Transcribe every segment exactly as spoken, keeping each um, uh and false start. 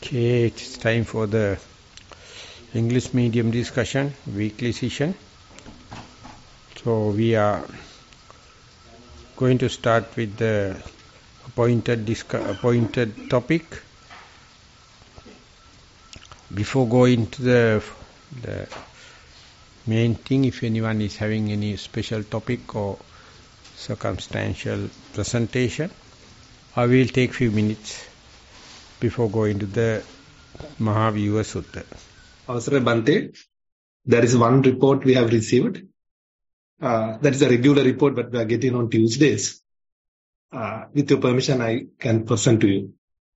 Okay, it's time for the English medium discussion, weekly session. So we are going to start with the appointed, appointed topic. Before going to the, the main thing, if anyone is having any special topic or circumstantial presentation, I will take few minutes before going to the Mahaviyuva Sutta. Avasara Bante, there is one report we have received. Uh, that is a regular report, but we are getting on Tuesdays. Uh, with your permission, I can present to you.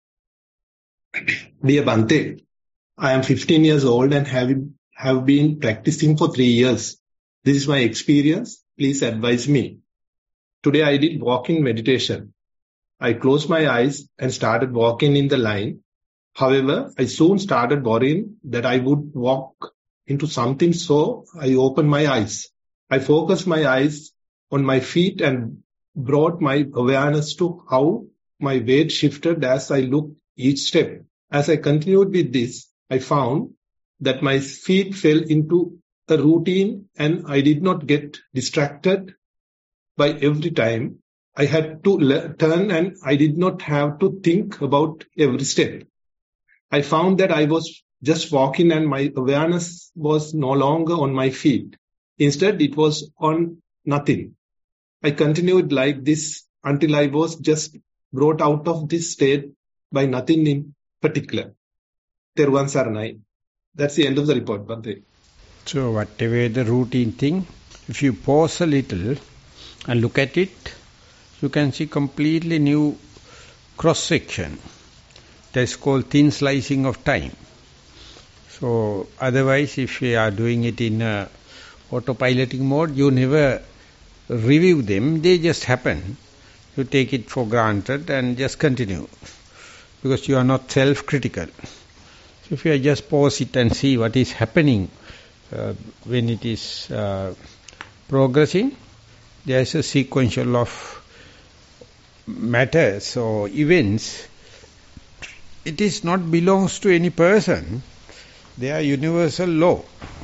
Dear Bante, I am fifteen years old and have, have been practicing for three years. This is my experience. Please advise me. Today I did walking meditation. I closed my eyes and started walking in the line. However, I soon started worrying that I would walk into something, so I opened my eyes. I focused my eyes on my feet and brought my awareness to how my weight shifted as I looked each step. As I continued with this, I found that my feet fell into a routine and I did not get distracted by every time I had to le- turn and I did not have to think about every step. I found that I was just walking and my awareness was no longer on my feet. Instead, it was on nothing. I continued like this until I was just brought out of this state by nothing in particular. Teruvan Saranai. That's the end of the report, Bhante. So whatever the routine thing, if you pause a little and look at it, you can see completely new cross-section. That's called thin slicing of time. So otherwise, if you are doing it in a autopiloting mode, you never review them, they just happen. You take it for granted and just continue, because you are not self-critical. So if you just pause it and see what is happening uh, when it is uh, progressing, there is a sequential of matters or events. It is not belongs to any person. They are universal law.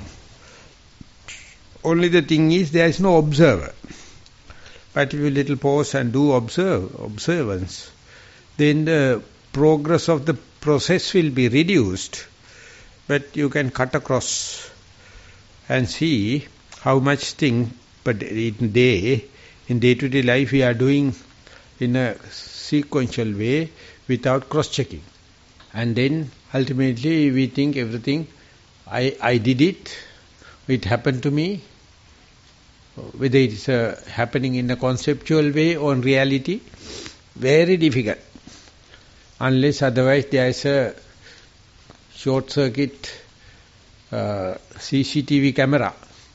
Only the thing is there is no observer. But if you little pause and do observe, observance, then the progress of the process will be reduced. But you can cut across and see how much thing but in day, in day-to-day life we are doing in a sequential way without cross-checking. And then ultimately we think everything, I, I did it, it happened to me, whether it is uh, happening in a conceptual way or in reality, very difficult. Unless otherwise there is a short circuit uh, C C T V camera.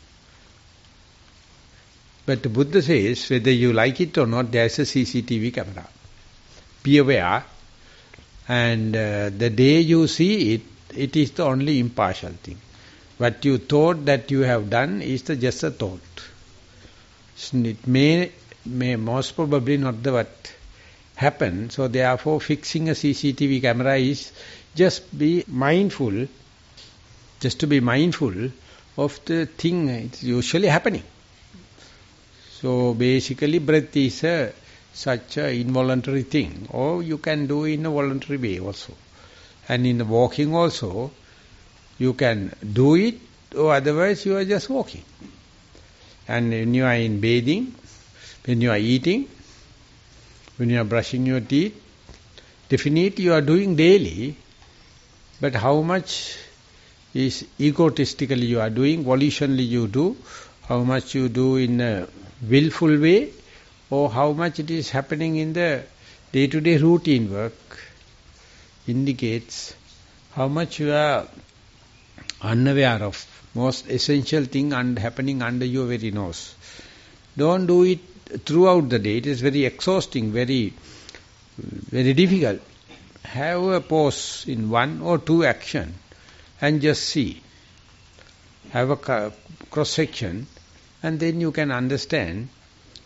But the Buddha says, whether you like it or not, there is a C C T V camera. Be aware. And uh, the day you see it, it is the only impartial thing. What you thought that you have done is the just a thought. It may, may most probably not the what happened. So therefore fixing a C C T V camera is just be mindful, just to be mindful of the thing it's usually happening. So basically breath is a such an involuntary thing, or you can do in a voluntary way also. And in the walking also, you can do it, or otherwise you are just walking. And when you are in bathing, when you are eating, when you are brushing your teeth, definitely you are doing daily, but how much is egotistically you are doing, volitionally you do, how much you do in a willful way, or how much it is happening in the day-to-day routine work, indicates how much you are unaware of most essential thing and happening under your very nose. Don't do it throughout the day. It is very exhausting, very, very difficult. Have a pause in one or two action and just see. Have a cross-section and then you can understand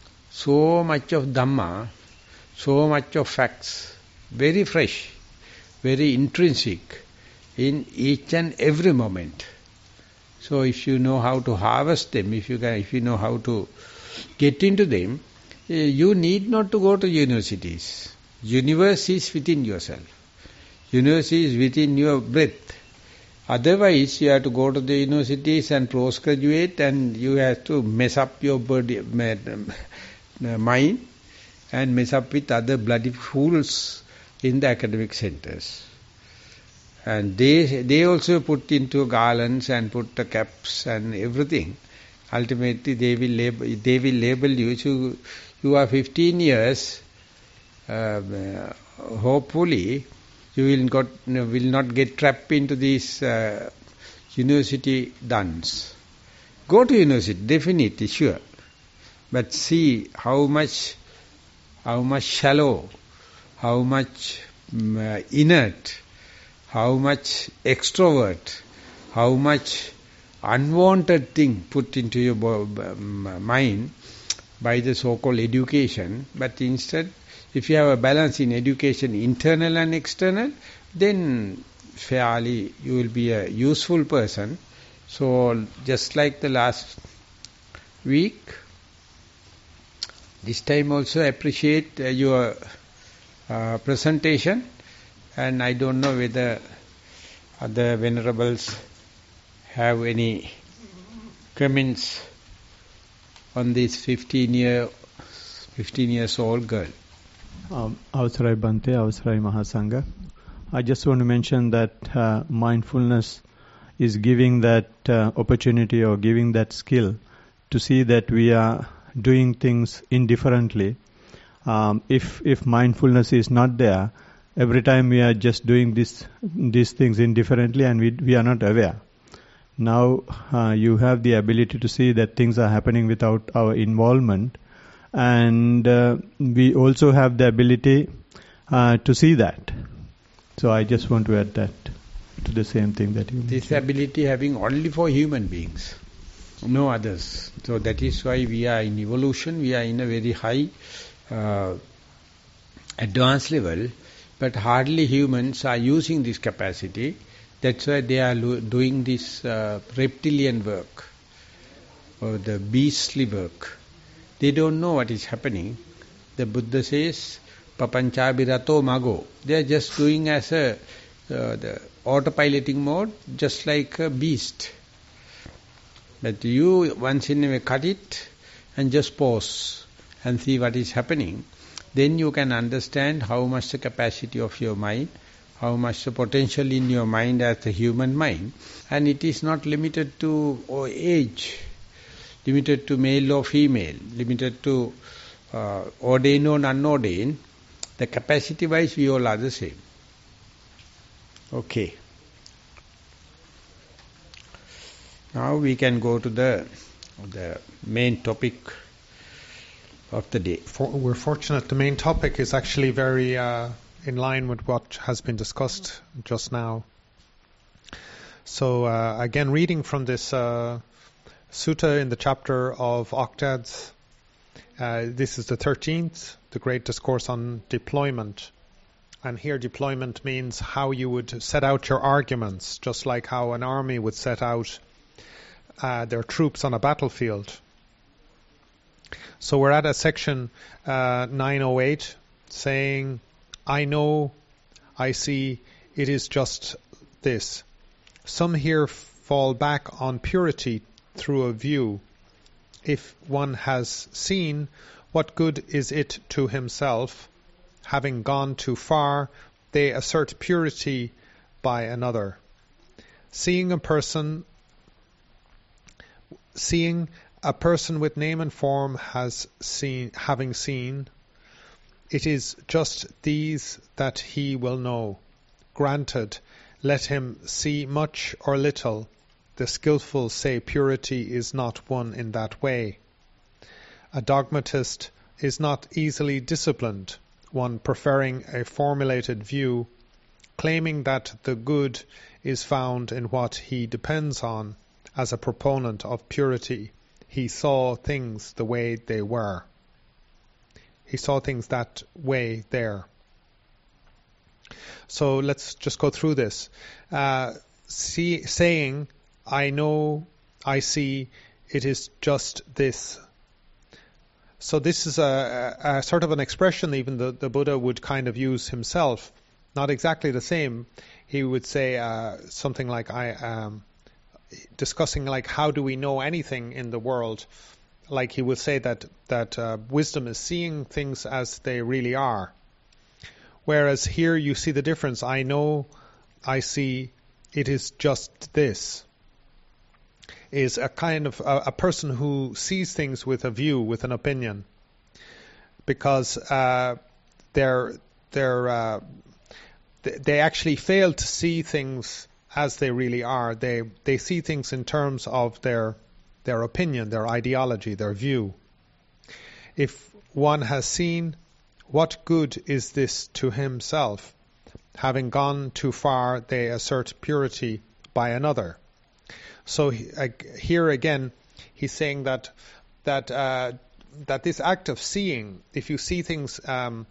so much of Dhamma, so much of facts, very fresh, very intrinsic in each and every moment. So if you know how to harvest them, if you can, if you know how to get into them, you need not to go to universities. Universe is within yourself. Universe is within your breath. Otherwise, you have to go to the universities and postgraduate, and you have to mess up your body, mind and mess up with other bloody fools in the academic centers. And they they also put into garlands and put the caps and everything. Ultimately, they will label they will label you. So you are fifteen years. Uh, hopefully, you will got will not get trapped into these uh, university duns. Go to university, definitely, sure, but see how much how much shallow, how much um, uh, inert, how much extrovert, how much unwanted thing put into your um, mind by the so-called education. But instead, if you have a balance in education, internal and external, then fairly you will be a useful person. So just like the last week, this time also appreciate uh, your uh, presentation. And I don't know whether other venerables have any comments on this fifteen year, fifteen years old girl. Um, Avasarai Bante, Avasarai Mahasangha. I just want to mention that uh, mindfulness is giving that uh, opportunity or giving that skill to see that we are doing things indifferently. Um, if if mindfulness is not there, every time we are just doing this these things indifferently and we we are not aware. Now uh, you have the ability to see that things are happening without our involvement, and uh, we also have the ability uh, to see that. So I just want to add that to the same thing that you mentioned. This ability having only for human beings, no others. So that is why we are in evolution, we are in a very high uh, advanced level, but hardly humans are using this capacity. That's why they are lo- doing this uh, reptilian work or the beastly work. They don't know what is happening. The Buddha says, papanchabirato mago. They are just doing as a uh, the autopiloting mode, just like a beast. But you once in a way cut it and just pause and see what is happening. Then you can understand how much the capacity of your mind, how much the potential in your mind as the human mind. And it is not limited to oh, age, limited to male or female, limited to uh, ordained or unordained. The capacity-wise, we all are the same. Okay. Now we can go to the the main topic of the day. For, we're fortunate the main topic is actually very uh, in line with what has been discussed just now. So uh, again, reading from this uh, sutta in the chapter of Octads, uh, this is the thirteenth, the Great Discourse on Deployment. And here deployment means how you would set out your arguments, just like how an army would set out uh, their troops on a battlefield. So we're at a section uh, nine oh eight saying, I know, I see, it is just this. Some here fall back on purity through a view. If one has seen, what good is it to himself? Having gone too far, they assert purity by another. Seeing a person, seeing a person with name and form has seen, having seen, it is just these that he will know. Granted, let him see much or little. The skillful say purity is not one in that way. A dogmatist is not easily disciplined, one preferring a formulated view, claiming that the good is found in what he depends on. As a proponent of purity, he saw things the way they were. He saw things that way there. So let's just go through this. Uh, see, saying, I know, I see, it is just this. So this is a, a, a sort of an expression even the, the Buddha would kind of use himself. Not exactly the same. He would say uh, something like, I um, discussing like how do we know anything in the world. Like he will say that, that uh, wisdom is seeing things as they really are. Whereas here you see the difference. I know, I see, it is just this. Is a kind of a, a person who sees things with a view, with an opinion. Because uh, they're, they're, uh, they actually fail to see things as they really are. They, they see things in terms of their, their opinion, their ideology, their view. If one has seen, what good is this to himself? Having gone too far, they assert purity by another. So he, uh, here again, he's saying that that uh, that this act of seeing, if you see things um,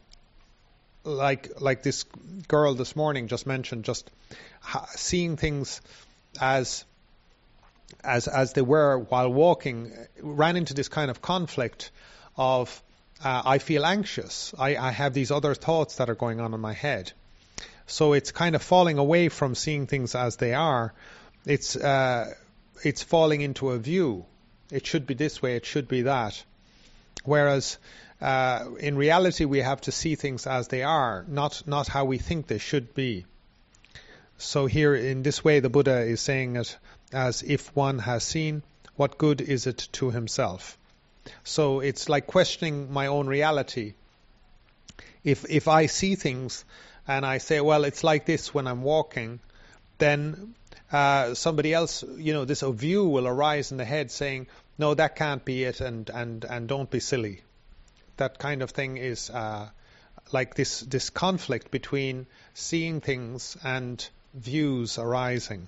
like like this girl this morning just mentioned, just ha- seeing things as as as they were while walking, ran into this kind of conflict of uh, I feel anxious. I, I have these other thoughts that are going on in my head. So it's kind of falling away from seeing things as they are. It's uh, it's falling into a view. It should be this way, it should be that. Whereas uh, in reality we have to see things as they are, not not how we think they should be. So here in this way the Buddha is saying it as if one has seen, what good is it to himself? So it's like questioning my own reality. If if I see things and I say, well, it's like this when I'm walking, then uh, somebody else, you know, this view will arise in the head saying, no, that can't be it, and, and, and don't be silly. That kind of thing is uh, like this, this conflict between seeing things and views arising.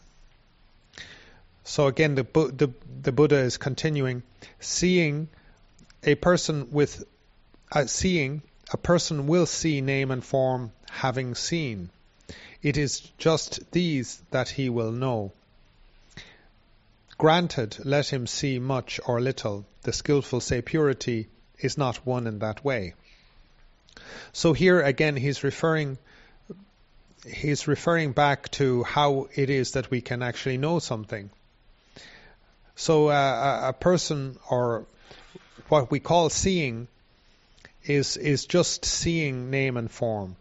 So again, the, the, the Buddha is continuing, seeing a person with, uh, seeing, a person will see name and form having seen. It is just these that he will know. Granted, let him see much or little. The skillful say purity is not one in that way. So here again he's referring he's referring back to how it is that we can actually know something. So uh, a, a person, or what we call seeing, is is just seeing name and form.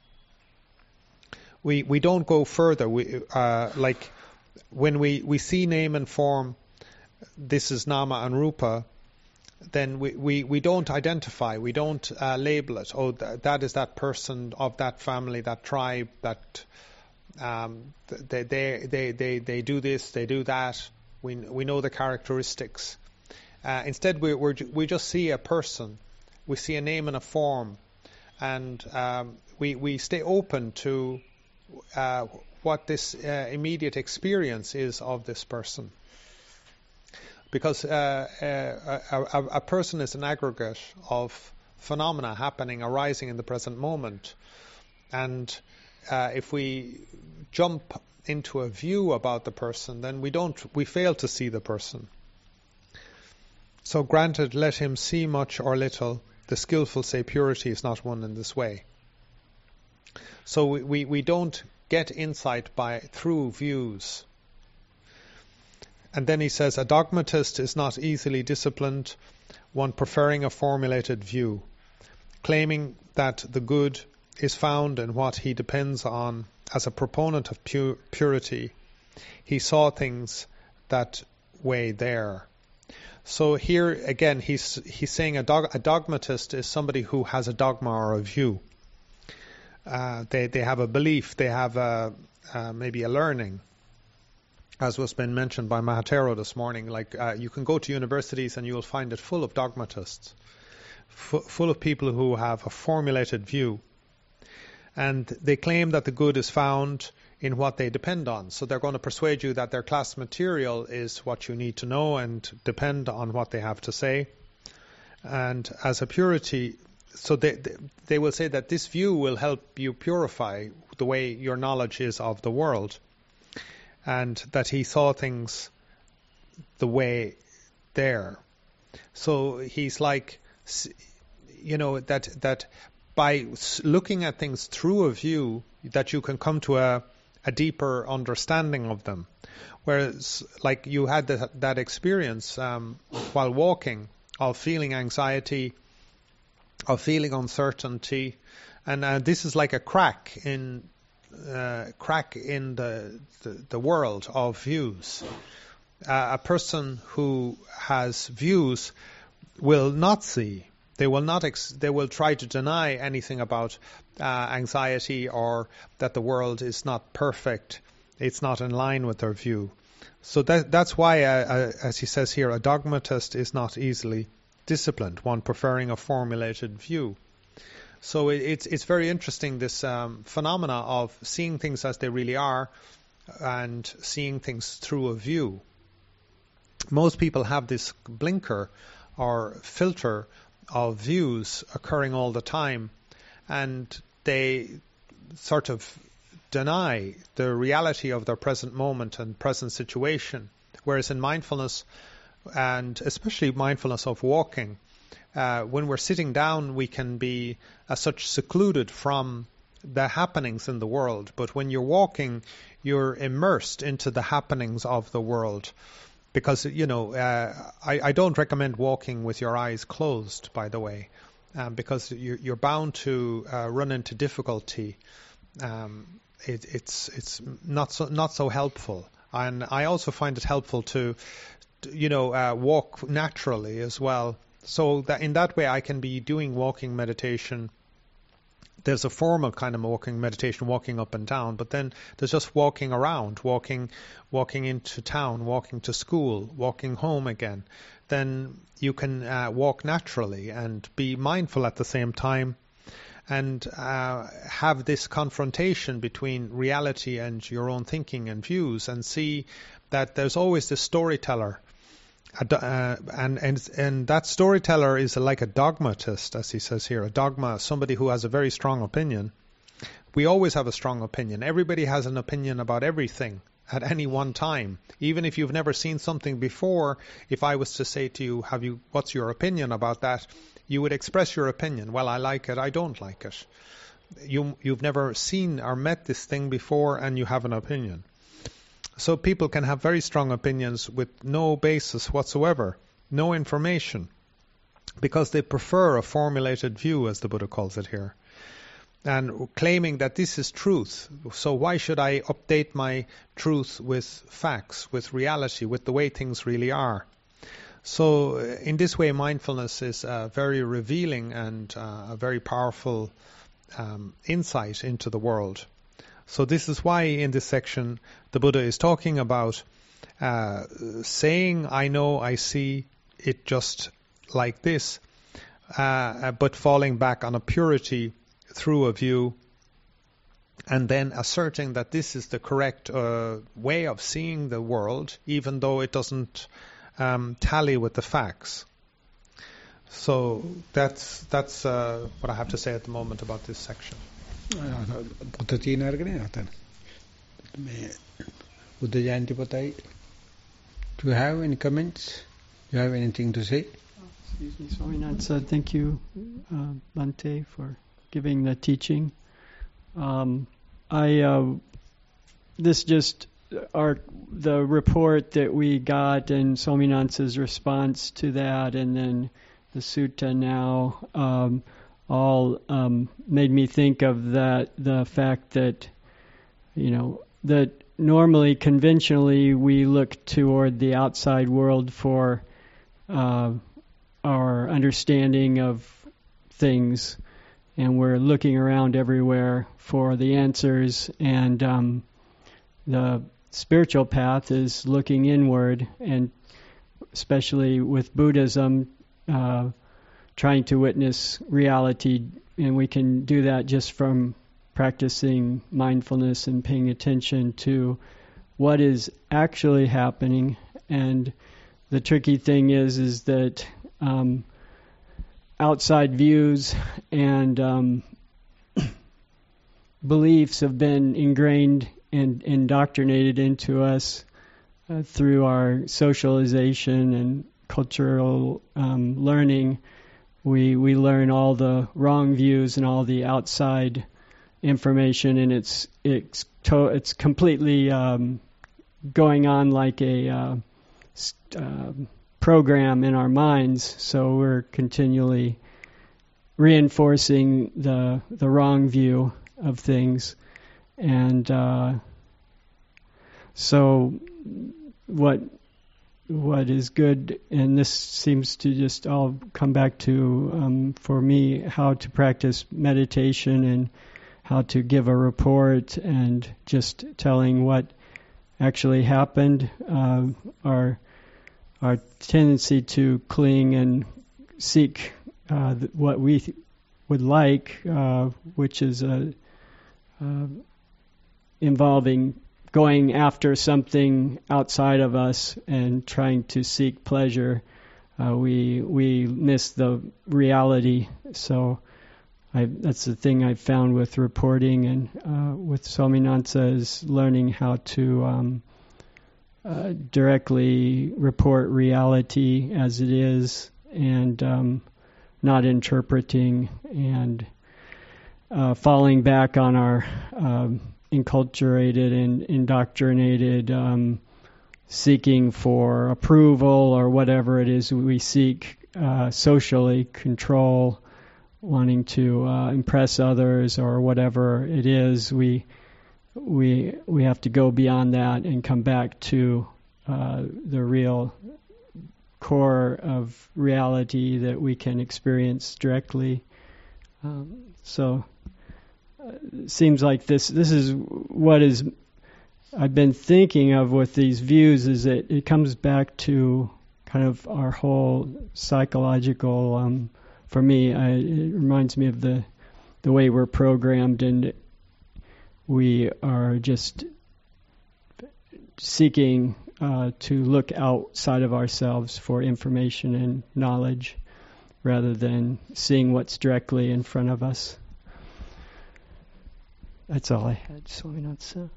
We we don't go further. We uh, like when we, we see name and form, this is nama and rupa, then we, we, we don't identify, we don't uh, label it. Oh, th- that is that person of that family, that tribe, that um, they, they they they they do this, they do that. We we know the characteristics. Uh, instead, we we're, we just see a person. We see a name and a form, and um, we we stay open to uh, what this uh, immediate experience is of this person. Because uh, uh, a, a, a person is an aggregate of phenomena happening, arising in the present moment, and uh, if we jump into a view about the person, then we don't we fail to see the person. So granted, let him see much or little. The skillful say purity is not one in this way. So we, we, we don't get insight by through views. And then he says, a dogmatist is not easily disciplined, one preferring a formulated view, claiming that the good is found in what he depends on as a proponent of pu- purity. He saw things that way there. So here again, he's he's saying a, dog, a dogmatist is somebody who has a dogma or a view. Uh, they they have a belief, they have a, uh, maybe a learning, as was been mentioned by Mahatero this morning. Like uh, you can go to universities and you will find it full of dogmatists, f- full of people who have a formulated view, and they claim that the good is found in what they depend on. So they're going to persuade you that their class material is what you need to know and depend on what they have to say. And as a purity so they, they they will say that this view will help you purify the way your knowledge is of the world, and that he saw things the way there. So he's like, you know, that that by looking at things through a view, that you can come to a, a deeper understanding of them. Whereas, like you had that, that experience um, while walking, of feeling anxiety, of feeling uncertainty, and uh, this is like a crack in uh, crack in the, the the world of views. Uh, a person who has views will not see. They will not. Ex- they will try to deny anything about uh, anxiety, or that the world is not perfect. It's not in line with their view. So that that's why, uh, uh, as he says here, a dogmatist is not easily disciplined, one preferring a formulated view. So it, it's it's very interesting, this um, phenomena of seeing things as they really are and seeing things through a view. Most people have this blinker or filter of views occurring all the time, and they sort of deny the reality of their present moment and present situation. Whereas in mindfulness, and especially mindfulness of walking, uh, when we're sitting down, we can be as such secluded from the happenings in the world. But when you're walking, you're immersed into the happenings of the world. Because, you know, uh, I, I don't recommend walking with your eyes closed, by the way, um, because you're, you're bound to uh, run into difficulty. Um, it, it's it's not so not so helpful, and I also find it helpful to, you know, uh, walk naturally as well. So that in that way, I can be doing walking meditation. There's a formal kind of walking meditation, walking up and down, but then there's just walking around, walking, walking into town, walking to school, walking home again. Then you can uh, walk naturally and be mindful at the same time, and uh, have this confrontation between reality and your own thinking and views, and see that there's always this storyteller. Uh, and, and and that storyteller is like a dogmatist, as he says here, a dogma, somebody who has a very strong opinion. We always have a strong opinion. Everybody has an opinion about everything at any one time. Even if you've never seen something before, if I was to say to you, "Have you? What's your opinion about that?" you would express your opinion. Well, I like it. I don't like it. You you've never seen or met this thing before, and you have an opinion. So people can have very strong opinions with no basis whatsoever, no information, because they prefer a formulated view, as the Buddha calls it here, and claiming that this is truth. So why should I update my truth with facts, with reality, with the way things really are? So in this way, mindfulness is uh, very revealing and uh, a very powerful um, insight into the world. So this is why in this section the Buddha is talking about uh, saying, I know, I see it just like this, uh, but falling back on a purity through a view, and then asserting that this is the correct uh, way of seeing the world, even though it doesn't um, tally with the facts. So that's that's uh, what I have to say at the moment about this section. පොත තියෙන අරගෙන යතන මේ Buddha Jayanti පොතයි. Do you have any comments? Do you have anything to say? Oh, excuse me, Swaminatha. Uh, thank you, uh, Bhante, for giving the teaching. Um, I uh, this just our the report that we got and Swaminatha's response to that, and then the sutta now. Um, all um, made me think of that, the fact that, you know, that normally, conventionally, we look toward the outside world for uh, our understanding of things, and we're looking around everywhere for the answers, and um, the spiritual path is looking inward, and especially with Buddhism, uh, trying to witness reality, and we can do that just from practicing mindfulness and paying attention to what is actually happening. And the tricky thing is, is that um, outside views and um, beliefs have been ingrained and indoctrinated into us uh, through our socialization and cultural um, learning. We we learn all the wrong views and all the outside information, and it's it's to, it's completely um, going on like a uh, uh, program in our minds. So we're continually reinforcing the the wrong view of things, and uh, so what what is good, and this seems to just all come back to um, for me how to practice meditation and how to give a report and just telling what actually happened. Uh, our our tendency to cling and seek uh, what we th- would like, uh, which is a uh, involving going after something outside of us and trying to seek pleasure, uh, we we miss the reality. So I, that's the thing I found with reporting and uh, with Swaminatha is learning how to um, uh, directly report reality as it is and um, not interpreting and uh, falling back on our um, enculturated and indoctrinated um, seeking for approval or whatever it is we seek uh, socially, control, wanting to uh, impress others or whatever it is. We we we have to go beyond that and come back to uh, the real core of reality that we can experience directly. Um, so it seems like this this is what is I've been thinking of with these views is that it comes back to kind of our whole psychological um, for me I, it reminds me of the the way we're programmed, and we are just seeking uh, to look outside of ourselves for information and knowledge rather than seeing what's directly in front of us. That's all I had. So we not so.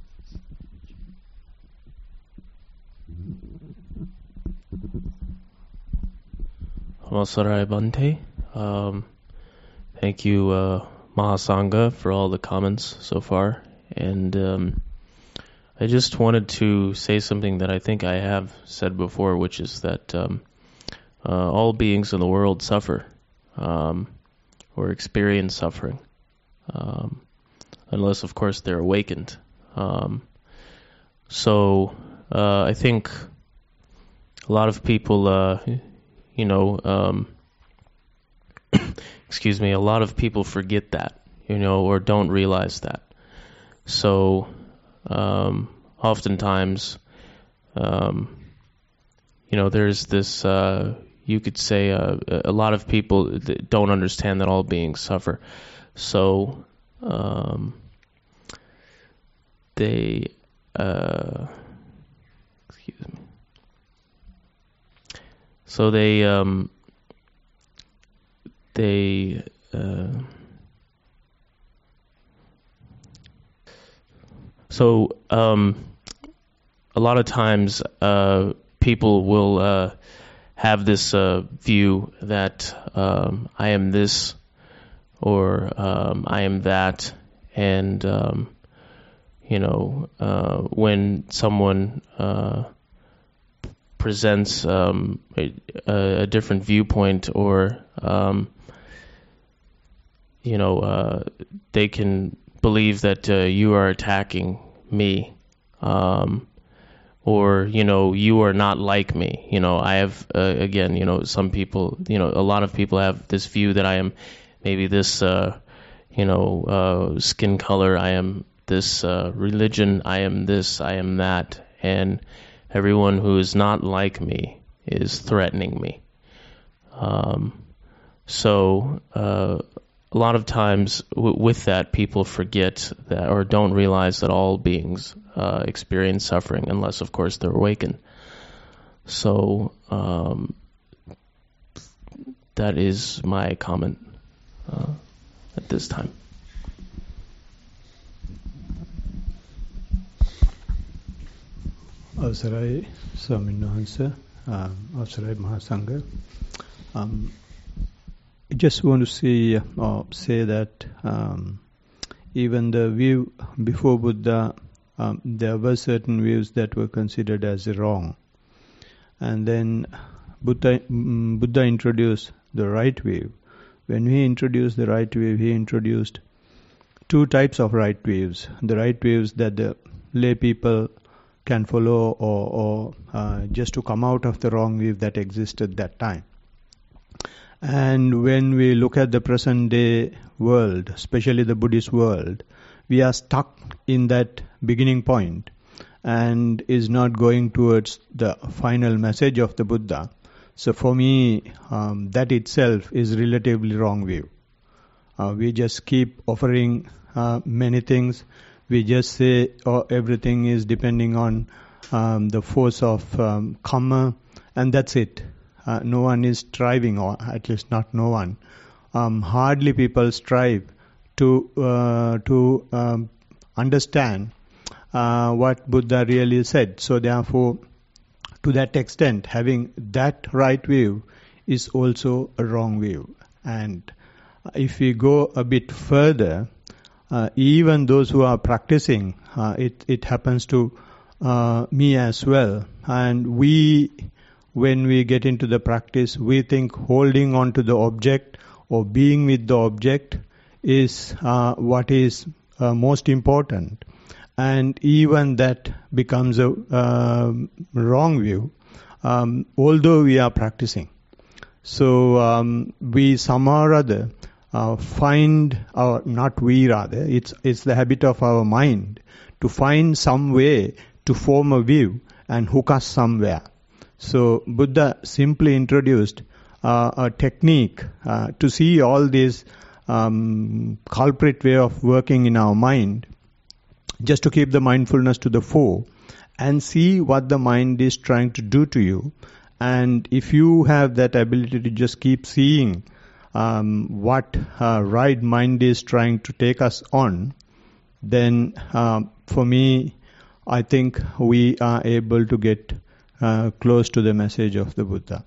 Avasarai Bhante. Um, thank you, uh, Mahasangha, for all the comments so far. And um, I just wanted to say something that I think I have said before, which is that um, uh, all beings in the world suffer um, or experience suffering. Um, unless, of course, they're awakened. Um, so uh, I think a lot of people, uh, you know, um, excuse me, a lot of people forget that, you know, or don't realize that. So um, oftentimes, um, you know, there's this, uh, you could say uh, a lot of people don't understand that all beings suffer. So um, they, uh, excuse me. So they, um, they, uh, so um, a lot of times uh, people will uh, have this uh, view that um, I am this or um, I am that, and um, you know, uh, when someone uh, presents um, a, a different viewpoint, or um, you know, uh, they can believe that uh, you are attacking me, um, or you know, you are not like me. You know, I have uh, again, you know, some people, you know, a lot of people have this view that I am maybe this, uh, you know, uh, skin color. I am this uh, religion. I am this. I am that, and everyone who is not like me is threatening me. Um, so uh, a lot of times w- with that, people forget that or don't realize that all beings uh, experience suffering, unless, of course, they're awakened. So um, that is my comment uh, at this time. Avsarai Swamin Wahanse, Avsarai Mahasangha. Um, I just want to say, uh, say that um, even the view before Buddha, um, there were certain views that were considered as wrong. And then Buddha, um, Buddha introduced the right view. When he introduced the right view, he introduced two types of right views. The right views that the lay people can follow, or, or uh, just to come out of the wrong view that existed at that time. And when we look at the present day world, especially the Buddhist world, we are stuck in that beginning point and is not going towards the final message of the Buddha. So for me, um, that itself is relatively wrong view. Uh, we just keep offering uh, many things. We just say oh, everything is depending on um, the force of um, karma, and that's it. Uh, no one is striving, or at least not no one. Um, hardly people strive to uh, to um, understand uh, what Buddha really said. So therefore, to that extent, having that right view is also a wrong view. And if we go a bit further, uh, even those who are practicing, uh, it, it happens to uh, me as well. And we, when we get into the practice, we think holding on to the object or being with the object is uh, what is uh, most important. And even that becomes a uh, wrong view, um, although we are practicing. So um, we somehow or other uh, find, our, not we rather, it's, it's the habit of our mind to find some way to form a view and hook us somewhere. So Buddha simply introduced uh, a technique uh, to see all these um, culprit way of working in our mind, just to keep the mindfulness to the fore and see what the mind is trying to do to you. And if you have that ability to just keep seeing um, what uh, right mind is trying to take us on, then uh, for me, I think we are able to get uh, close to the message of the Buddha.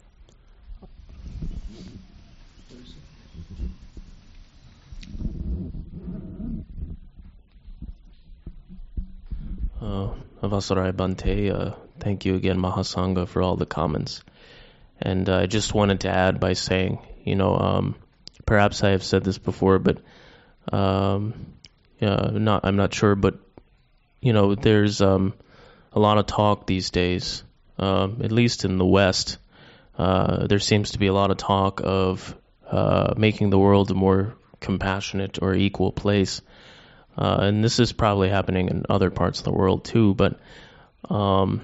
Uh, Avasarai Bhante, uh, thank you again, Mahasangha, for all the comments. And uh, I just wanted to add by saying, you know, um, perhaps I have said this before, but um, yeah, not, I'm not sure, but, you know, there's um, a lot of talk these days, um, at least in the West. Uh, there seems to be a lot of talk of uh, making the world a more compassionate or equal place. Uh, and this is probably happening in other parts of the world too, but um,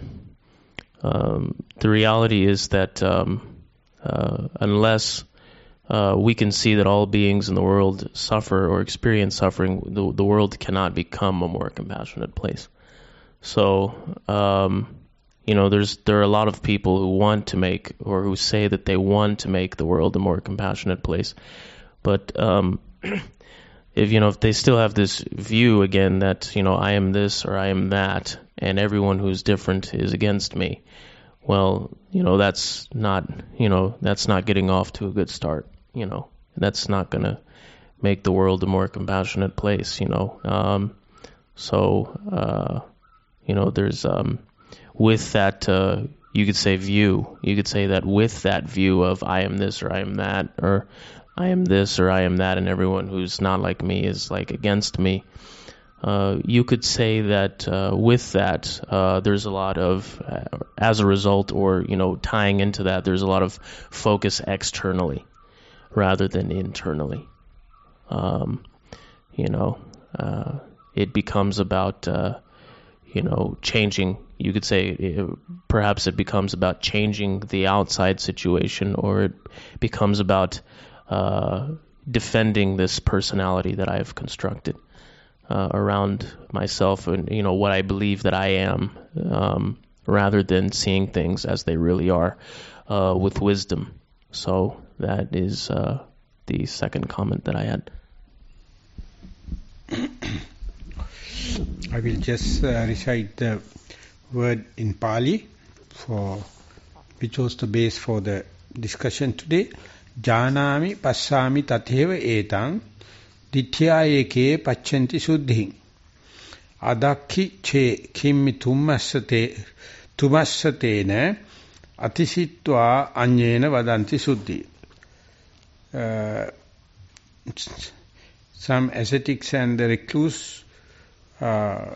um, the reality is that um, uh, unless uh, we can see that all beings in the world suffer or experience suffering, the, the world cannot become a more compassionate place. So, um, you know, there's there are a lot of people who want to make, or who say that they want to make the world a more compassionate place, but um, if you know if they still have this view again that you know I am this or I am that, and everyone who's different is against me, well, you know that's not you know that's not getting off to a good start. You know that's not going to make the world a more compassionate place. You know, um, so uh, you know there's um, with that uh, you could say view. You could say that with that view of I am this or I am that, or I am this or I am that, and everyone who's not like me is like against me. Uh, you could say that uh, with that, uh, there's a lot of, uh, as a result, or you know, tying into that, there's a lot of focus externally rather than internally. Um, you know, uh, it becomes about, uh, you know, changing. You could say it, perhaps it becomes about changing the outside situation, or it becomes about Uh, defending this personality that I have constructed uh, around myself, and you know what I believe that I am, um, rather than seeing things as they really are uh, with wisdom. So That is uh, the second comment that I had. I will just uh, recite the word in Pali, for which was the base for the discussion today. Janami passami tatheva etang ditthya eke pacchanti suddhing adakhi che kimmi tummassate tumassatena atisitva anyena vadanti suddhi. Uh, some ascetics and the recluse uh,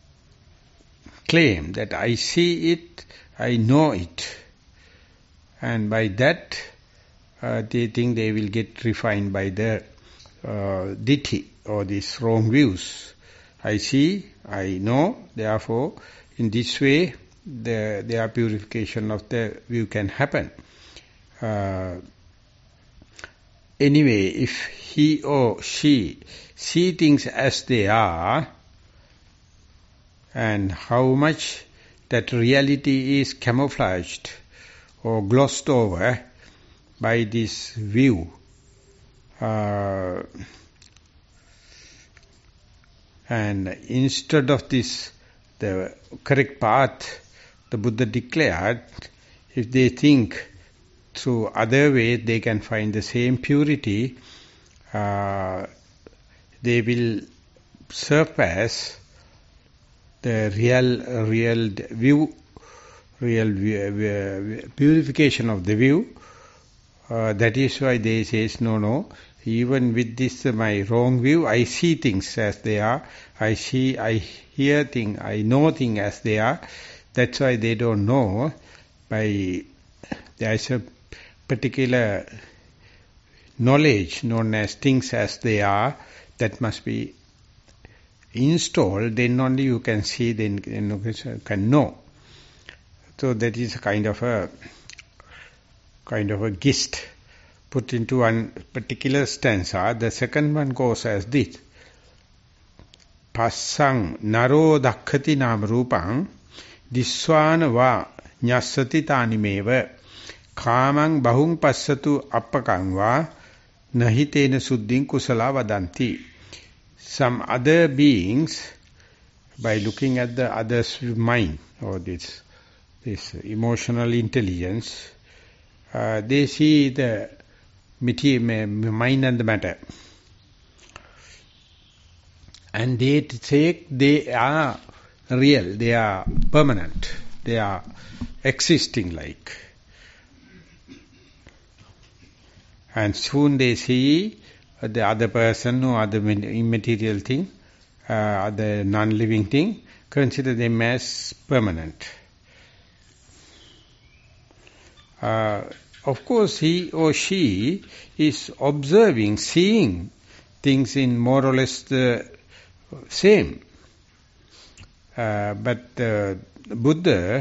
claim that I see it, I know it, and by that uh, they think they will get refined by the uh, ditthi or these wrong views. I see, I know, therefore in this way the, their purification of the view can happen. Uh, Anyway, if he or she see things as they are, and how much that reality is camouflaged or glossed over by this view, uh, and instead of this, the correct path the Buddha declared, if they think through other ways they can find the same purity, uh, they will surpass the real real view, real view, purification of the view. Uh, that is why they say, no, no, even with this uh, my wrong view, I see things as they are, I see, I hear things, I know things as they are. That's why they don't know. By there is a particular knowledge known as things as they are that must be installed, then only you can see, then you can know. So that is a kind of a kind of a gist put into one particular stanza. The second one goes as this: Passang naro dakkhati nam rupang diswana va nyassati tanimeva Kamang bahung passatu appakang va nahitena suddhing kusala vadanti. Some other beings, by looking at the other's mind or this this emotional intelligence, uh, they see the mind and the matter, and they take they are real, they are permanent, they are existing like. And soon they see the other person or other immaterial thing, uh, other non-living thing, consider them as permanent. Uh, of course, he or she is observing, seeing things in more or less the same. Uh, but the Buddha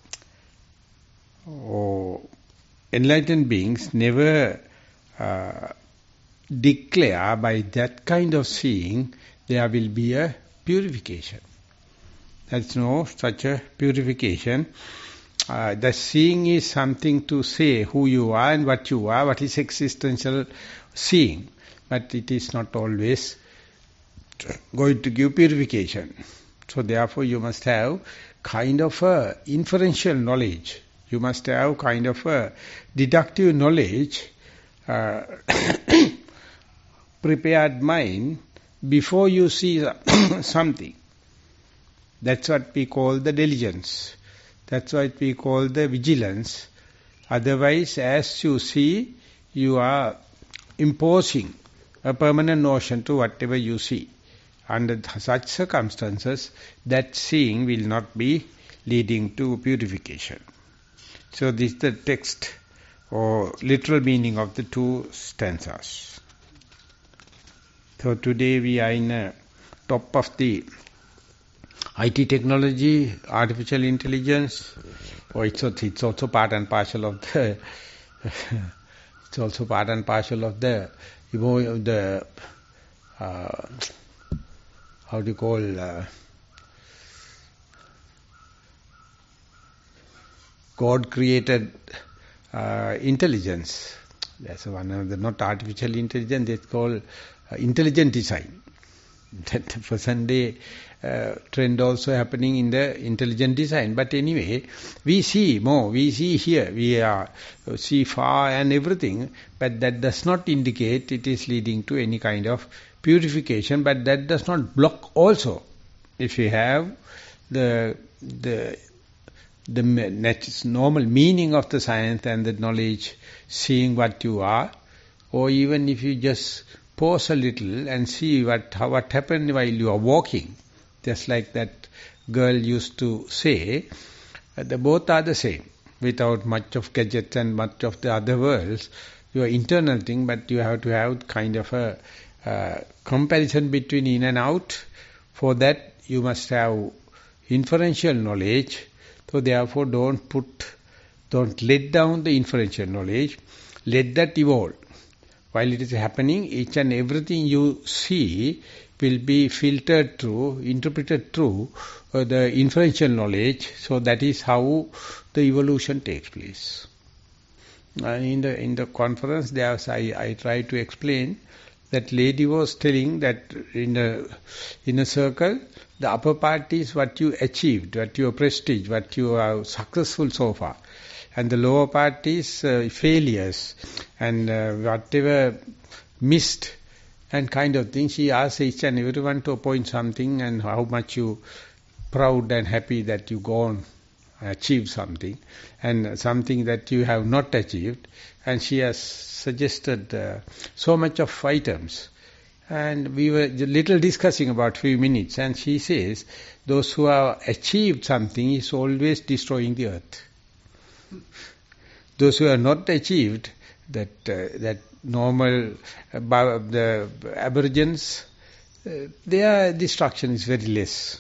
or enlightened beings never uh, declare by that kind of seeing there will be a purification. There's no such a purification. Uh, the seeing is something to say who you are and what you are, what is existential seeing. But it is not always going to give purification. So therefore you must have kind of a inferential knowledge. You must have kind of a deductive knowledge, uh, prepared mind before you see something. That's what we call the diligence. That's what we call the vigilance. Otherwise, as you see, you are imposing a permanent notion to whatever you see. Under such circumstances, that seeing will not be leading to purification. So this is the text or literal meaning of the two stanzas. So today we are in a top of the I T technology, artificial intelligence. Oh, it's, it's also part and parcel of the. It's also part and parcel of the, you know, the. Uh, how do you call? Uh, God created uh, intelligence. That's one of the, not artificial intelligence, it's called uh, intelligent design. That for Sunday uh, trend also happening in the intelligent design. But anyway, we see more, we see here, we are uh, see far and everything, but that does not indicate it is leading to any kind of purification, but that does not block also. If you have the the the normal meaning of the science and the knowledge, seeing what you are, or even if you just pause a little and see what how, what happened while you are walking, just like that girl used to say, uh, the both are the same, without much of gadgets and much of the other worlds, your internal thing, but you have to have kind of a uh, comparison between in and out. For that you must have inferential knowledge. So therefore don't put, don't let down the inferential knowledge, let that evolve. While it is happening, each and everything you see will be filtered through, interpreted through uh, the inferential knowledge. So that is how the evolution takes place. And in the in the conference, there was, I I tried to explain that lady was telling that in a in a circle, the upper part is what you achieved, what your prestige, what you are successful so far. And the lower part is uh, failures and uh, whatever missed and kind of thing. She asked each and everyone to appoint something and how much you proud and happy that you go on achieve something, and something that you have not achieved. And she has suggested uh, so much of items. And we were a little discussing about few minutes, and she says, those who have achieved something is always destroying the earth. Those who have not achieved that uh, that normal uh, the aborigines, uh, their destruction is very less.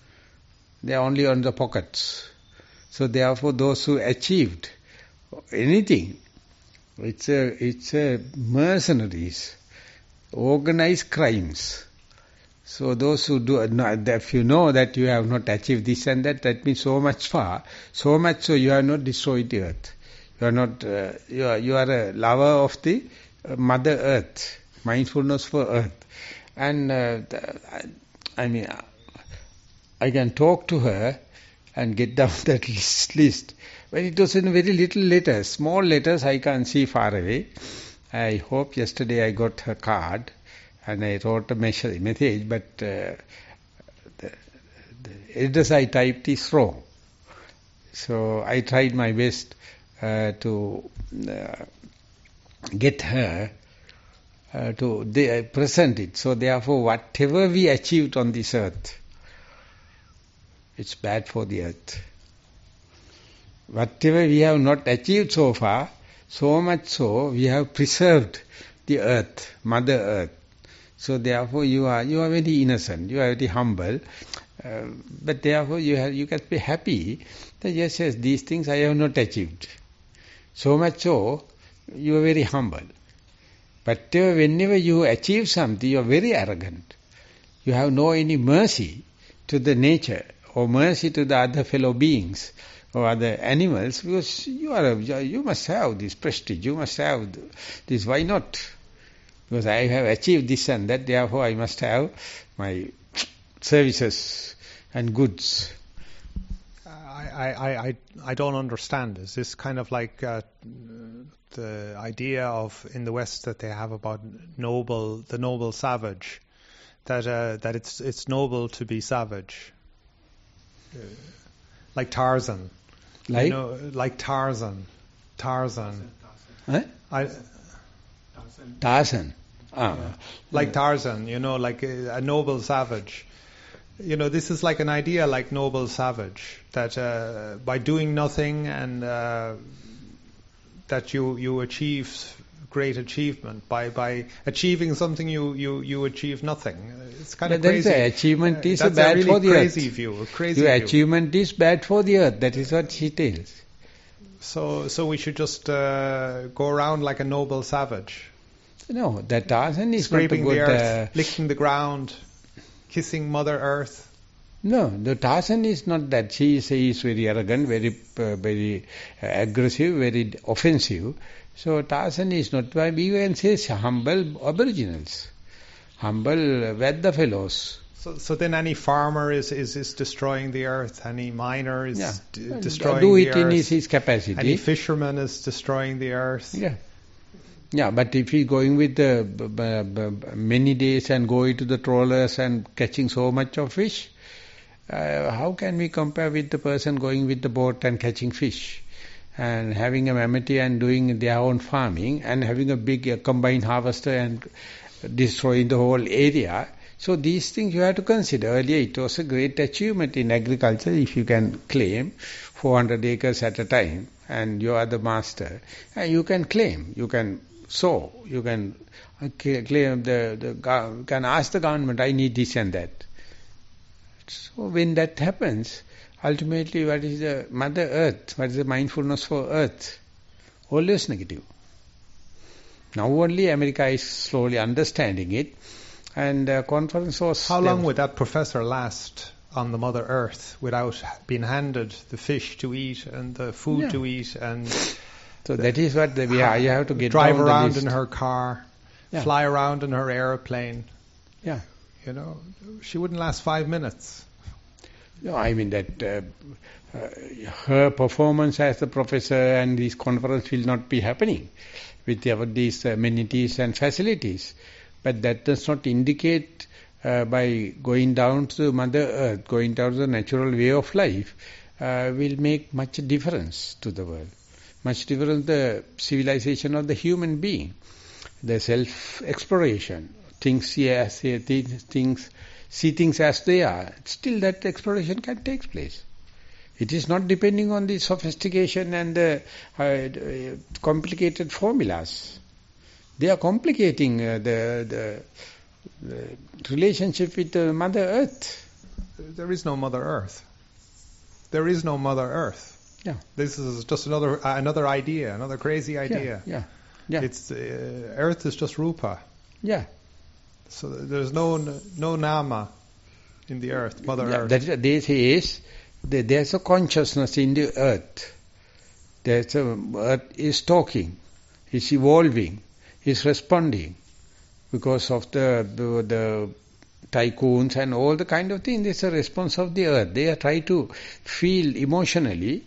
They are only on the pockets. So therefore, those who achieved anything, it's a it's a mercenaries, organized crimes. So those who do, if you know that you have not achieved this and that, that means so much far, so much so you have not destroyed the earth. You are not, uh, you are, you are a lover of the uh, Mother Earth, mindfulness for earth. And uh, the, I mean, I can talk to her and get down that list, list. But it was in very little letters, small letters I can see far away. I hope yesterday I got her card. And I wrote a message, but uh, the, the address I typed is wrong. So I tried my best uh, to uh, get her uh, to de- present it. So therefore, whatever we achieved on this earth, it's bad for the earth. Whatever we have not achieved so far, so much so, we have preserved the earth, Mother Earth. So therefore you are you are very innocent, you are very humble, uh, but therefore you have you can be happy that yes, yes, these things I have not achieved. So much so, you are very humble. But uh, whenever you achieve something, you are very arrogant. You have no any mercy to the nature or mercy to the other fellow beings or other animals, because you are a, you must have this prestige, you must have this. Why not? Because I have achieved this and that, therefore I must have my services and goods. I, I, I, I don't understand. Is this kind of like uh, the idea of in the West that they have about noble, the noble savage, that uh, that it's it's noble to be savage, uh, like Tarzan, like you know, like Tarzan, Tarzan. Huh? I, Tarzan. Ah. Yeah. Like Tarzan, you know, like a, a noble savage. You know, this is like an idea like noble savage, that uh, by doing nothing and uh, that you, you achieve great achievement. By by achieving something, you, you, you achieve nothing. It's kind yeah, of crazy. The achievement is uh, that's bad a really for the crazy earth. view. A crazy Your view. achievement is bad for the earth. That is what she tells. So, so we should just uh, go around like a noble savage. No, that Tarzan is scraping not a good, the earth, uh, licking the ground, kissing Mother Earth. No, the Tarzan is not that. She is, he is very arrogant, very uh, very uh, aggressive, very offensive. So Tarzan is not why we can say humble aboriginals, humble Vedda fellows. So, so then any farmer is, is, is destroying the earth, any miner is yeah. d- destroying do the it earth. in his, his capacity. Any fisherman is destroying the earth. Yeah. Yeah, but if he's going with the b- b- b- many days and going to the trawlers and catching so much of fish, uh, how can we compare with the person going with the boat and catching fish and having a mammoth and doing their own farming and having a big uh, combined harvester and destroying the whole area? So these things you have to consider. Earlier it was a great achievement in agriculture if you can claim four hundred acres at a time and you are the master. And you can claim, you can sow, you can claim, the, the can ask the government, I need this and that. So when that happens, ultimately what is the Mother Earth, what is the mindfulness for Earth? Always negative. Now only America is slowly understanding it. And uh, conference was... How long would that professor last on the Mother Earth without being handed the fish to eat and the food yeah. to eat and... So that is what the, we have, you have to get drive down around the list. in her car, yeah. fly around in her aeroplane. Yeah. You know, she wouldn't last five minutes. No, I mean that uh, uh, her performance as a professor and this conference will not be happening with uh, these amenities and facilities. But that does not indicate uh, by going down to Mother Earth, going down to the natural way of life, uh, will make much difference to the world. Much difference the civilization of the human being, the self-exploration, things see as things, see things as they are. Still that exploration can take place. It is not depending on the sophistication and the uh, complicated formulas. They are complicating uh, the, the, the relationship with the Mother Earth. There is no Mother Earth. There is no Mother Earth. Yeah. This is just another uh, another idea, another crazy idea. Yeah. Yeah. yeah. It's uh, Earth is just rupa. Yeah. So there's no no nama in the Earth, Mother yeah, Earth. That is, they say is that there's a consciousness in the Earth. There's a Earth is talking, is evolving, is responding because of the, the the tycoons and all the kind of thing. There's a response of the Earth. They are trying to feel emotionally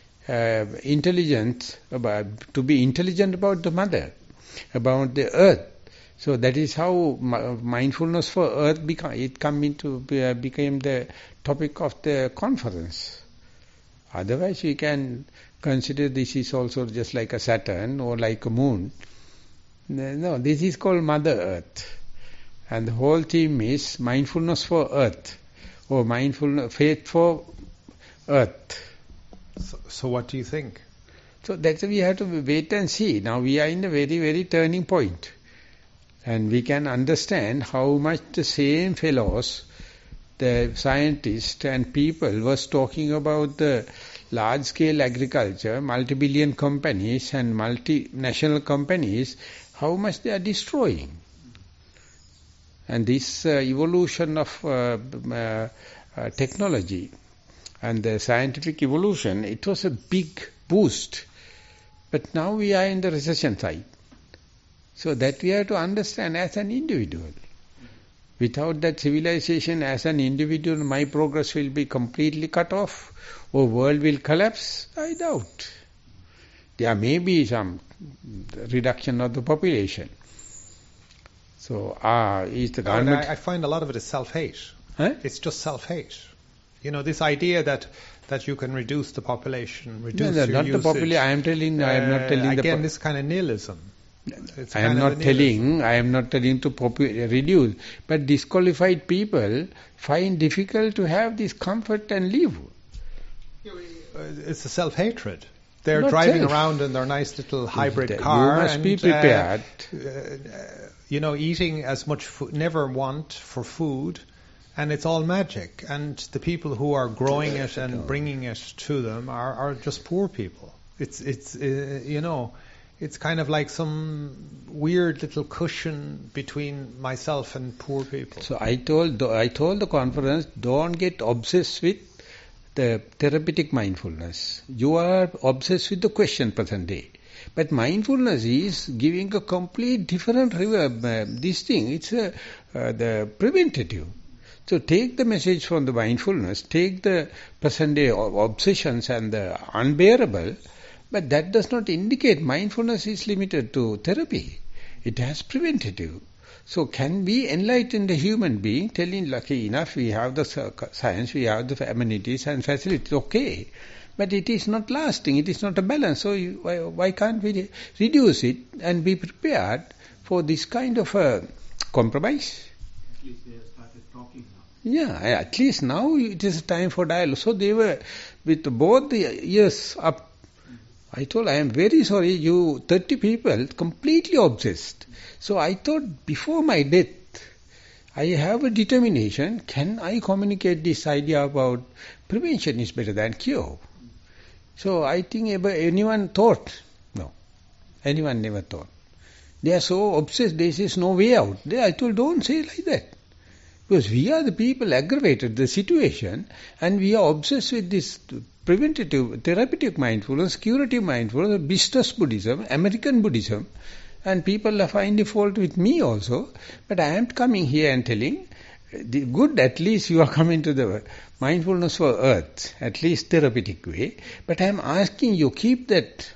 uh, intelligent about to be intelligent about the Mother, about the Earth. So that is how mindfulness for Earth become. It come into uh, became the topic of the conference. Otherwise, we can consider this is also just like a Saturn or like a moon. No, this is called Mother Earth. And the whole theme is mindfulness for Earth, or mindfulness, faith for Earth. So, so what do you think? So that's why we have to wait and see. Now we are in a very, very turning point. And we can understand how much the same fellows, the scientists and people was talking about the large-scale agriculture, multi-billion companies and multinational companies, how much they are destroying. And this uh, evolution of uh, uh, uh, technology and the scientific evolution, it was a big boost. But now we are in the recession side. So that we have to understand as an individual. Without that civilization, as an individual, my progress will be completely cut off, or world will collapse. I doubt. There may be some reduction of the population. So, ah, is the government... I, I find a lot of it is self-hate. Huh? It's just self-hate. You know, this idea that that you can reduce the population, reduce no, no, your not usage. the population. I am telling. Uh, I am not telling. Again, the this kind of nihilism. It's I am not telling. I am not telling to popu- reduce. But disqualified people find difficult to have this comfort and live. It's a self-hatred. They're Not driving self. around in their nice little hybrid You car. must and, be prepared. Uh, uh, you know, eating as much food, never want for food, and it's all magic. And the people who are growing it and bringing it to them are, are just poor people. It's, it's uh, you know, it's kind of like some weird little cushion between myself and poor people. So I told, I told the conference, don't get obsessed with the therapeutic mindfulness. You are obsessed with the question present day. But mindfulness is giving a complete different uh, this thing. It's a, uh, the preventative. So take the message from the mindfulness, take the present day obsessions and the unbearable, but that does not indicate mindfulness is limited to therapy. It has preventative. So can we enlighten the human being, telling lucky enough we have the science, we have the amenities and facilities, okay. But it is not lasting, it is not a balance. So you, why, why can't we reduce it and be prepared for this kind of a compromise? At least they have started talking now. Yeah, at least now it is time for dialogue. So they were with both the ears up. I told, I am very sorry, you thirty people completely obsessed. So I thought before my death, I have a determination, can I communicate this idea about prevention is better than cure? So I think anyone thought, no, anyone never thought. They are so obsessed, there is no way out. They, I told, don't say like that. Because we are the people aggravated the situation and we are obsessed with this preventative, therapeutic mindfulness, curative mindfulness, business Buddhism, American Buddhism, and people are finding fault with me also. But I am coming here and telling, the good, at least you are coming to the mindfulness for earth, at least therapeutic way. But I am asking you, keep that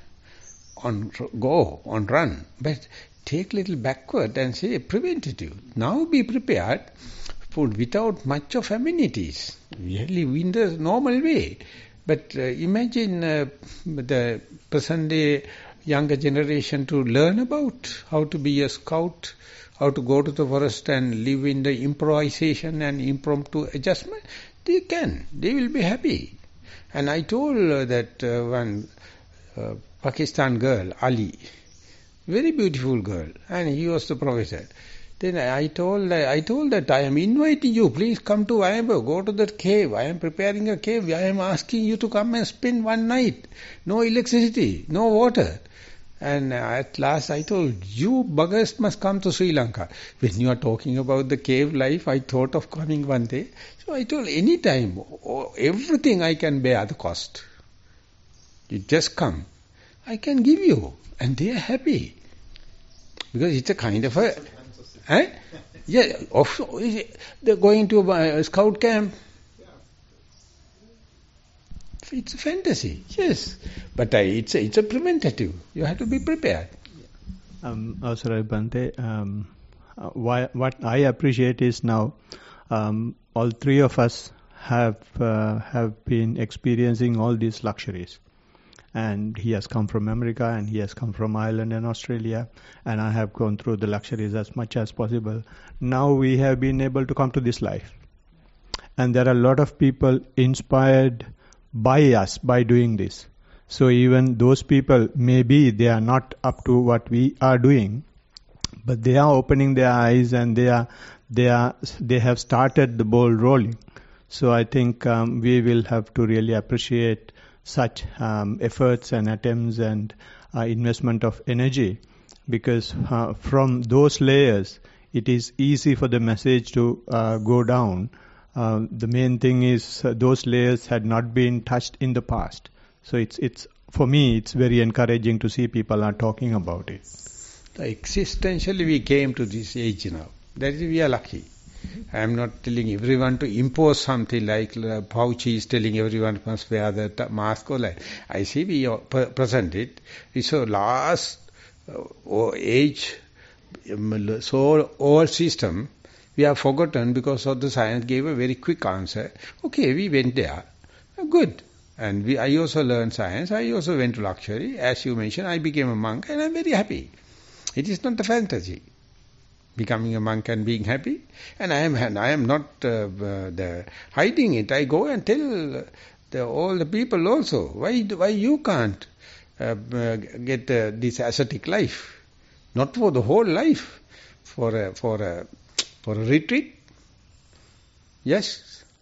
on go, on run. But take little backward and say preventative. Now be prepared for without much of amenities. We live in the normal way. But uh, imagine uh, the present day younger generation to learn about how to be a scout, how to go to the forest and live in the improvisation and impromptu adjustment. They can. They will be happy. And I told uh, that uh, one uh, Pakistan girl, Ali, very beautiful girl, and he was the professor. Then I told I told that I am inviting you, please come to Ayamba, go to that cave. I am preparing a cave. I am asking you to come and spend one night. No electricity, no water. And at last I told, you buggers must come to Sri Lanka. When you are talking about the cave life, I thought of coming one day. So I told, any time, everything I can bear the cost. You just come. I can give you. And they are happy. Because it's a kind of a... Eh? Yeah, they're going to a scout camp. It's a fantasy, yes. But uh, it's, a, it's a preventative. You have to be prepared. Um, Avasarai Bhante, um, uh, why, what I appreciate is now um, all three of us have uh, have been experiencing all these luxuries. And he has come from America and he has come from Ireland and Australia, and I have gone through the luxuries as much as possible. Now we have been able to come to this life. And there are a lot of people inspired by us by doing this. So even those people, maybe they are not up to what we are doing, but they are opening their eyes and they are they are they have started the ball rolling. So I think um, we will have to really appreciate such um, efforts and attempts and uh, investment of energy, because uh, from those layers it is easy for the message to uh, go down. Uh, the main thing is uh, those layers had not been touched in the past. So it's it's for me it's very encouraging to see people are talking about it. Existentially we came to this age now. That is, we are lucky. I am not telling everyone to impose something like uh, Fauci is telling everyone must wear the t- mask or like. I see we are pre- present it. It's a last uh, age, um, so old system. We have forgotten because of the science gave a very quick answer. Okay, we went there. Good. And we, I also learned science. I also went to luxury. As you mentioned, I became a monk and I'm very happy. It is not a fantasy. Becoming a monk and being happy. And I am I am not uh, uh, the hiding it. I go and tell the, all the people also, why why you can't uh, uh, get uh, this ascetic life? Not for the whole life, for a, for a, for a retreat. Yes?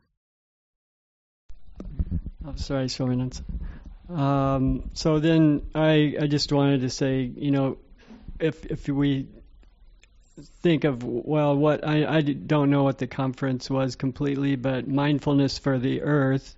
Oh, sorry, Swaminathan. Um, so then I, I just wanted to say, you know, if if we think of, well, what I, I don't know what the conference was completely, but mindfulness for the earth,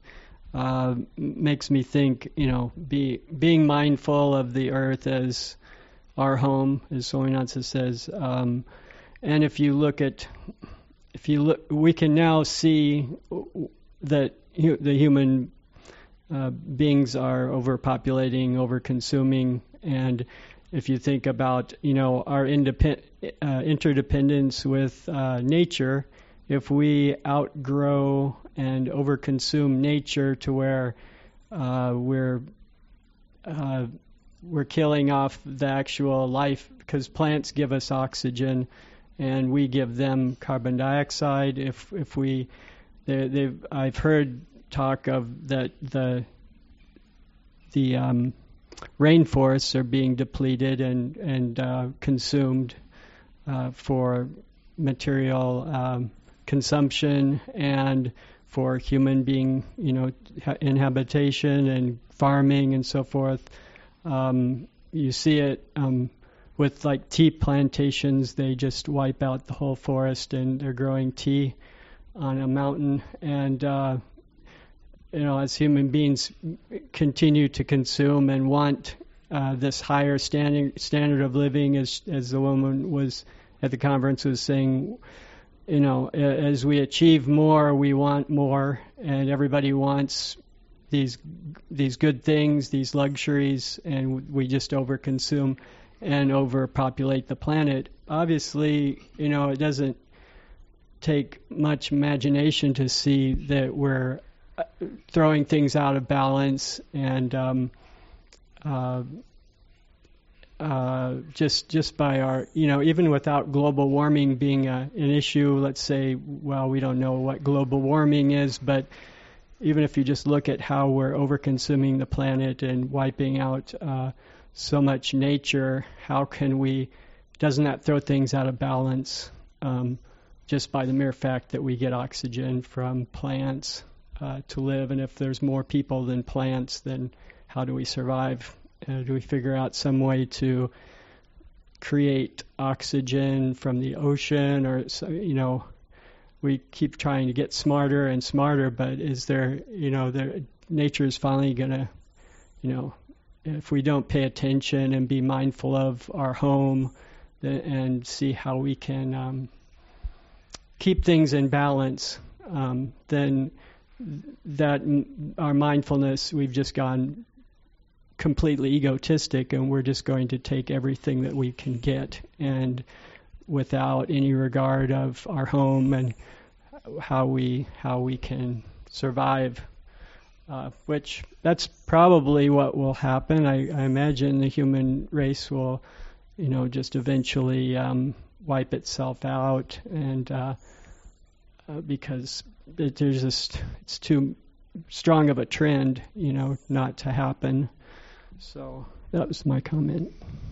uh, makes me think, you know, be being mindful of the earth as our home, as Soinatsa says. Um, and if you look at, if you look, we can now see that hu- the human uh, beings are overpopulating, over-consuming, and if you think about, you know, our independ- uh, interdependence with uh, nature, if we outgrow and overconsume nature to where uh, we're uh, we're killing off the actual life, because plants give us oxygen and we give them carbon dioxide. If if we, they, they've I've heard talk of that the the um, rainforests are being depleted and and uh, consumed uh, for material um, consumption and for human being, you know, inhabitation and farming and so forth. Um, you see it um, with like tea plantations. They just wipe out the whole forest and they're growing tea on a mountain. And uh, you know, as human beings continue to consume and want uh, this higher standing standard of living, as as the woman was at the conference was saying, you know, as we achieve more, we want more, and everybody wants these these good things, these luxuries, and we just overconsume and overpopulate the planet. Obviously, you know, it doesn't take much imagination to see that we're throwing things out of balance, and um, uh, uh, just just by our, you know, even without global warming being a, an issue, let's say, well, we don't know what global warming is, but even if you just look at how we're overconsuming the planet and wiping out uh, so much nature, how can we, doesn't that throw things out of balance um, just by the mere fact that we get oxygen from plants uh, to live? And if there's more people than plants, then how do we survive? Uh, do we figure out some way to create oxygen from the ocean, or, you know, we keep trying to get smarter and smarter, but is there, you know, there, nature is finally going to, you know, if we don't pay attention and be mindful of our home and see how we can um, keep things in balance, um, then that our mindfulness, we've just gone completely egotistic, and we're just going to take everything that we can get, and without any regard of our home and how we how we can survive. Uh, which that's probably what will happen. I, I imagine the human race will, you know, just eventually um, wipe itself out, and uh, uh, because it, there's just it's too strong of a trend, you know, not to happen. So that was my comment.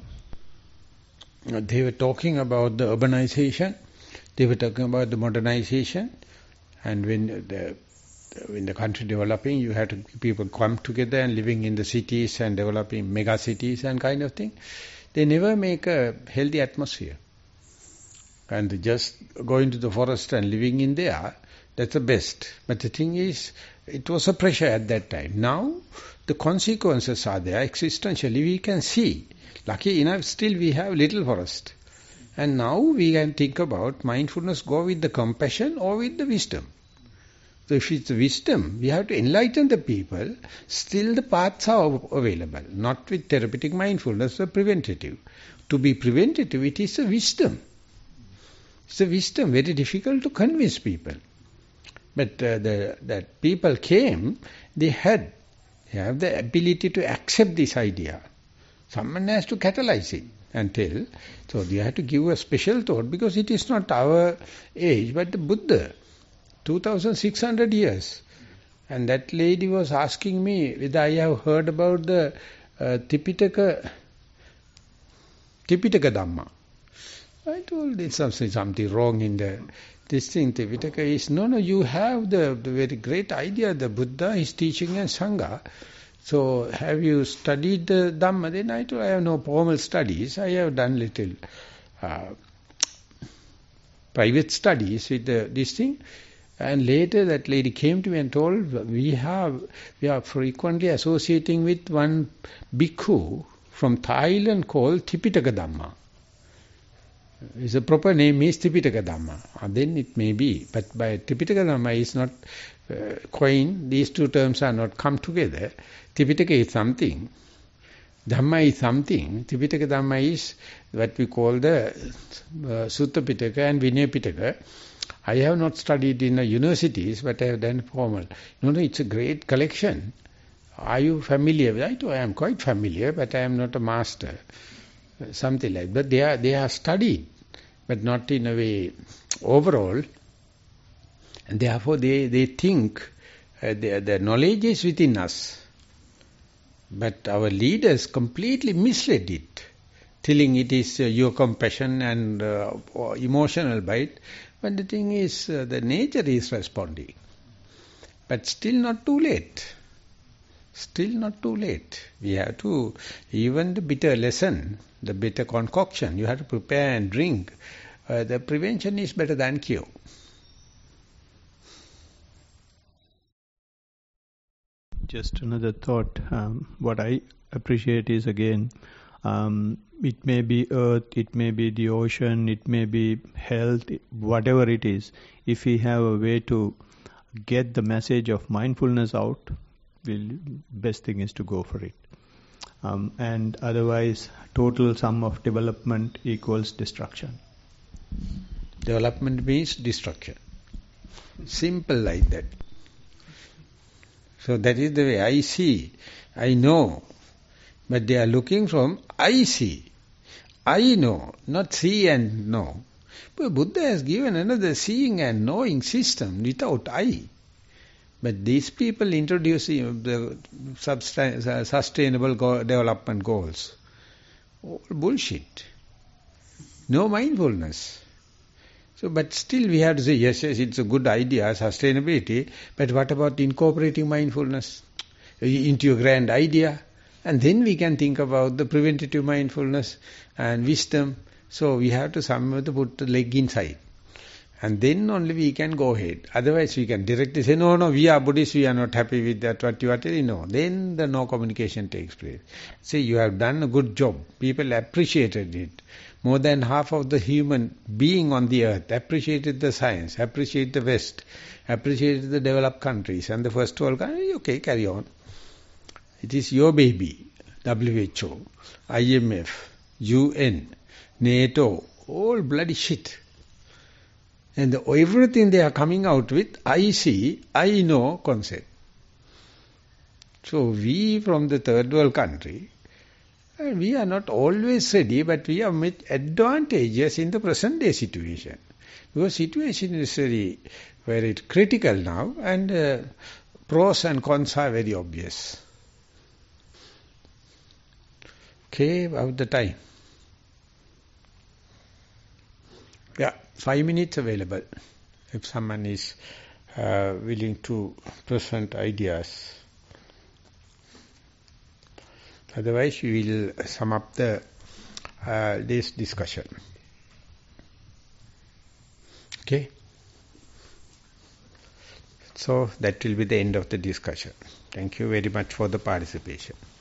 They were talking about the urbanization, they were talking about the modernization, and when the when the country developing, you have to people come together and living in the cities and developing mega cities and kind of thing. They never make a healthy atmosphere. And just going to the forest and living in there, that's the best. But the thing is, it was a pressure at that time. Now, the consequences are there. Existentially, we can see. Lucky enough, still we have little forest. And now we can think about mindfulness, go with the compassion or with the wisdom. So if it's the wisdom, we have to enlighten the people. Still the paths are available. Not with therapeutic mindfulness, but preventative. To be preventative, it is a wisdom. It's a wisdom, very difficult to convince people. But uh, the that people came, they had, they have the ability to accept this idea. Someone has to catalyze it and tell. So they have to give a special thought, because it is not our age, but the Buddha, two thousand six hundred years. And that lady was asking me whether I have heard about the uh, Tipitaka, Tipitaka Dhamma. I told there's something, something wrong in the this thing. Tipitaka is, no, no, you have the, the very great idea, the Buddha, his teaching and Sangha. So have you studied the Dhamma? Then I told, I have no formal studies. I have done little uh, private studies with the, this thing. And later that lady came to me and told, we have, we are frequently associating with one bhikkhu from Thailand called Tipitaka Dhamma. His proper name is Tipitaka Dhamma. And then it may be, but by Tipitaka Dhamma is not uh, coined, these two terms are not come together. Tipitaka is something, Dhamma is something. Tipitaka Dhamma is what we call the uh, Sutta Pitaka and Vinaya Pitaka. I have not studied in the universities, but I have done formal. No, no, it's a great collection. Are you familiar with it? I am quite familiar, but I am not a master. Something like that. But they are, they are studied, but not in a way overall. And therefore they, they think uh, the, the knowledge is within us. But our leaders completely misled it, telling it is uh, your compassion and uh, emotional bite. But the thing is, uh, the nature is responding. But still not too late. Still not too late. We have to, even the bitter lesson, the bitter concoction, you have to prepare and drink. Uh, the prevention is better than cure. Just another thought. Um, what I appreciate is, again, um, it may be earth, it may be the ocean, it may be health, whatever it is. If we have a way to get the message of mindfulness out, we'll, best thing is to go for it. Um, and otherwise, total sum of development equals destruction. Development means destruction. Simple like that. So that is the way I see. I know. But they are looking from I see. I know, not see and know. But Buddha has given another seeing and knowing system without I. But these people introduce the sustainable go development goals. All bullshit. No mindfulness. So, but still we have to say, yes, yes, it's a good idea, sustainability, but what about incorporating mindfulness into your grand idea? And then we can think about the preventative mindfulness and wisdom. So we have to somehow put the leg inside. And then only we can go ahead. Otherwise we can directly say, no, no, we are Buddhists, we are not happy with that, what you are telling. No, then the no communication takes place. Say, you have done a good job. People appreciated it. More than half of the human being on the earth appreciated the science, appreciated the West, appreciated the developed countries and the first world countries. Okay, carry on. It is your baby. W H O, I M F, U N, NATO, all bloody shit. And the, everything they are coming out with, I see, I know concept. So we from the third world country, and we are not always ready, but we have made advantages in the present day situation. Because situation is very, very critical now, and uh, pros and cons are very obvious. Okay, about the time. Yeah, five minutes available. If someone is uh, willing to present ideas. Otherwise, we will sum up the uh, this discussion. Okay? So, that will be the end of the discussion. Thank you very much for the participation.